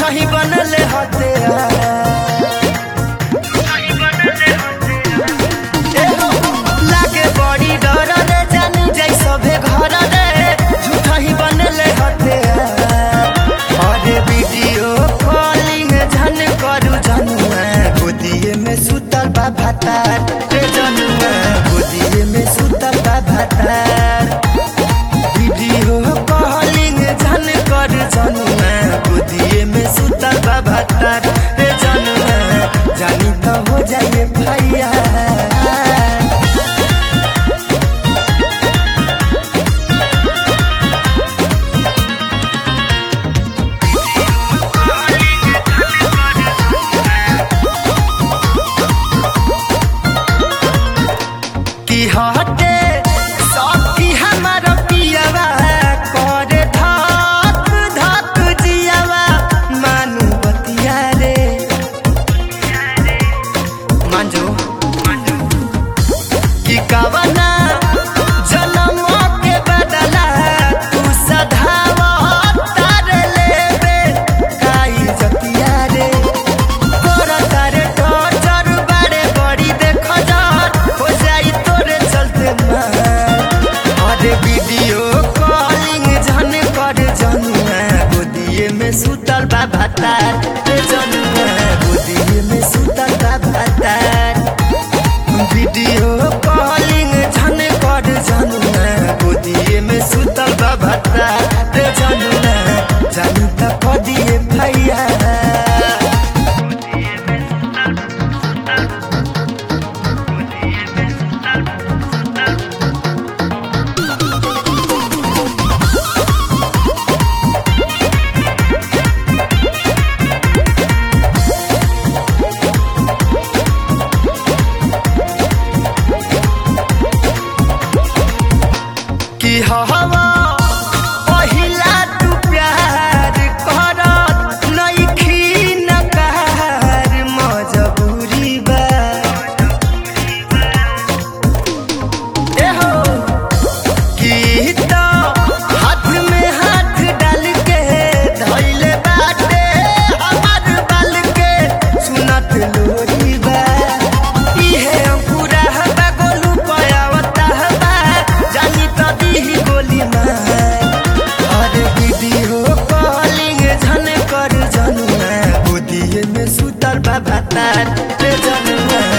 झूठही बनले हते लागे बड़ी डर रे जानी जाई सभे घर रे झूठही बनले हते अरे वीडियो कॉलिंग झन करू जनुआ गोदिए में सुतल बा भातार रे जनुआ गोदिए में सुतल बा भातार वीडियो कॉलिंग झन कर जनुआ गोदिए में सुतल बा भातार रे जनुआ जानी तो हो जाए भैया की हटे सखी हमार पियावा करे धक धक जियावा मानू बतिया रे मांजो की कवना जन्म के बदला तू सधावा तार लेबे काई जतिया रे तोरा तारे टॉर्चर बारे बड़ी देख जान हो जाई तोरे चलते मार अरे वीडियो कॉलिंग झन कर जनुआ गोदिए में सुतल बा भातार रे जनुआ गोदिए में सुतल बा भातार वीडियो कॉलिंग झन कर जनुआ गोदिए में सुतल बा भातार रे जनुआ जानी त कदिए भैया की हवा पहिला तू प्यार करत नइखी नकार मजबूरी बा एहो की तो हाथ में हाथ डाल के धइले बाटे हमार बाल के सुनत लोरी बा इहे अंकुरा हवा गोलू पयावता हवा जानी तो दीही गोली मार अरे वीडियो कॉलिंग झन कर जनुआ गोदिए में सुतल बा भातार रे जनुआ